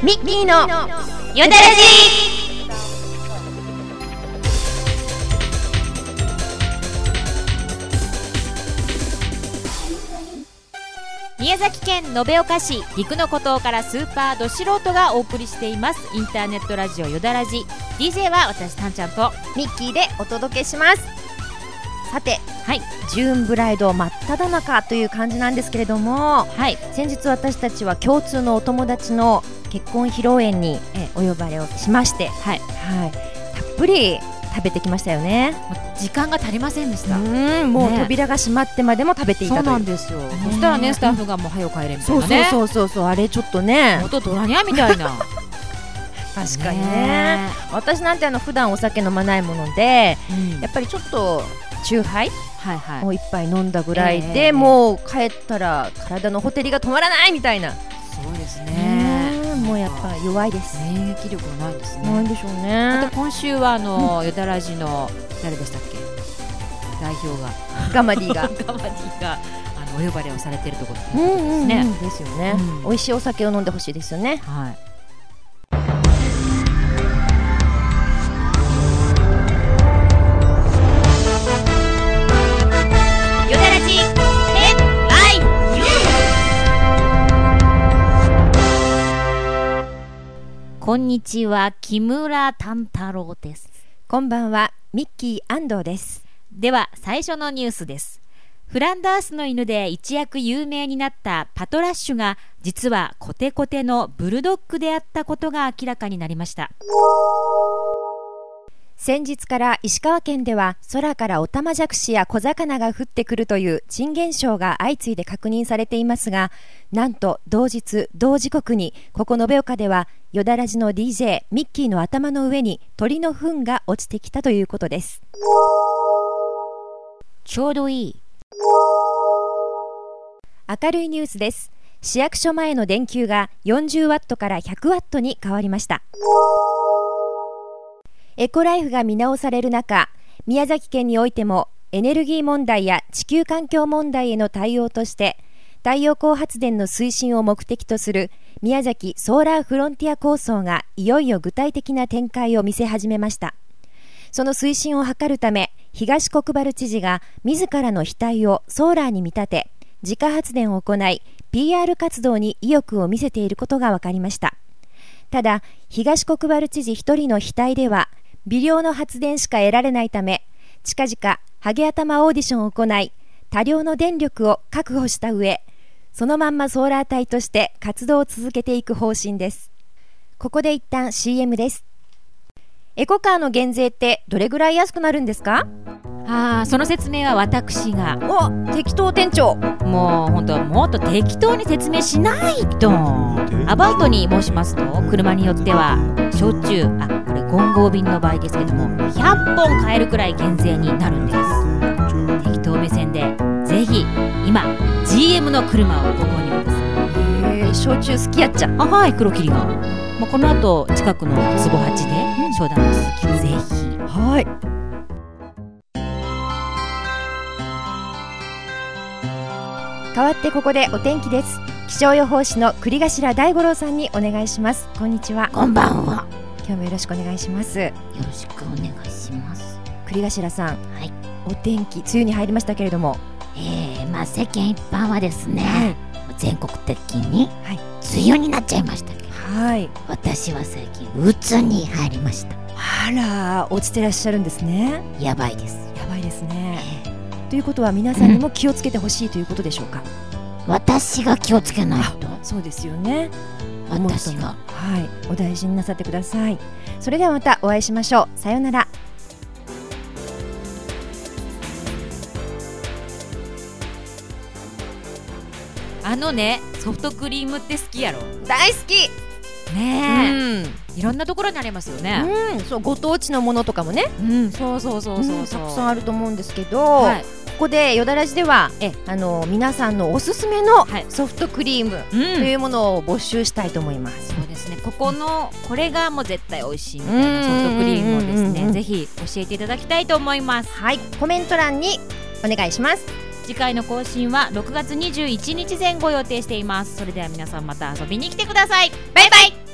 ミッキーのよだらじ。 宮崎県延岡市陸の孤島からスーパーど素人がお送りしていますインターネットラジオよだらじ。 DJ は私たんちゃんとミッキーでお届けします。さて、 はい、 ジューンブライド真っ只中という感じなんですけれども、 はい、 先日私たちは共通のお友達の結婚披露宴にお呼ばれをしまして、はいはい、たっぷり食べてきましたよね。 時間が足りませんでした。 もう扉が閉まってまでも食べていたという。 そうなんですよ。そしたらね、スタッフがもう早く帰れみたいなね。 そうあれちょっとね元ドラニャみたいな確かにね。私なんて普段お酒飲まないもので、やっぱりちょっとチューハイを一杯飲んだぐらいで、もう帰ったら体のほてりが止まらないみたいな。 そうですね。 もうやっぱ弱いです。 免疫力がないですね。 ないんでしょうね。 あと今週はよだらじの誰でしたっけ、代表がガマディがお呼ばれをされているところですね。 ですよね。美味しいお酒を飲んでほしいですよね。 はい。こんにちは、木村丹太郎です。 こんばんは、ミッキー安藤です。 では最初のニュースです。フランダースの犬で一躍有名になったパトラッシュが実はコテコテのブルドッグであったことが明らかになりました。 先日から石川県では空からオタマジャクシや小魚が降ってくるという珍現象が相次いで確認されていますが、なんと同日同時刻にここ延岡ではよだらじの DJ ミッキーの頭の上に鳥の糞が落ちてきたということです。 ちょうどいい。 明るいニュースです。市役所前の電球が40ワットから100ワットに変わりました。エコライフが見直される中、宮崎県においてもエネルギー問題や地球環境問題への対応として太陽光発電の推進を目的とする宮崎ソーラーフロンティア構想がいよいよ具体的な展開を見せ始めました。その推進を図るため、東国原知事が自らの額をソーラーに見立て自家発電を行い PR 活動に意欲を見せていることが分かりました。ただ東国原知事一人の額では微量の発電しか得られないため、近々ハゲ頭オーディションを行い多量の電力を確保した上、そのまんまソーラー隊として活動を続けていく方針です。ここで一旦 CM です。エコカーの減税ってどれぐらい安くなるんですか？ その説明は私が。 適当店長。 もう本当はもっと適当に説明しないと。アバウトに申しますと、車によっては焼酎、これ金剛便の場合ですけども100本買えるくらい減税になるんです。適当目線でぜひ今 GM の車をご購入ください。 焼酎好きやっちゃ。 はい、黒霧が。この後近くの壺八で商談の続きぜひ。 はい。代わってここでお天気です。気象予報士の栗頭大五郎さんにお願いします。こんにちは。 こんばんは。 今日もよろしくお願いします。 よろしくお願いします。 栗頭さん、 はい、 お天気梅雨に入りましたけれども、 世間一般はですね、全国的に梅雨になっちゃいましたけど、私は最近鬱に入りました。 あら、落ちてらっしゃるんですね。 やばいです。 やばいですね。ということは皆さんにも気をつけてほしいということでしょうか？ 私が気をつけないと。 そうですよね。 私が。 お大事になさってください。それではまたお会いしましょう。さようなら。 ソフトクリームって好きやろ？ 大好きねえ、いろんなところにありますよね。 そう、ご当地のものとかもね、 そうたくさんあると思うんですけど、ここでよだらじでは皆さんのおすすめのソフトクリームというものを募集したいと思います。 そうですね、これがもう絶対美味しいみたいなソフトクリームをですね、ぜひ教えていただきたいと思います。 はい、コメント欄にお願いします。 次回の更新は6月21日前後予定しています。それでは皆さんまた遊びに来てください。バイバイ。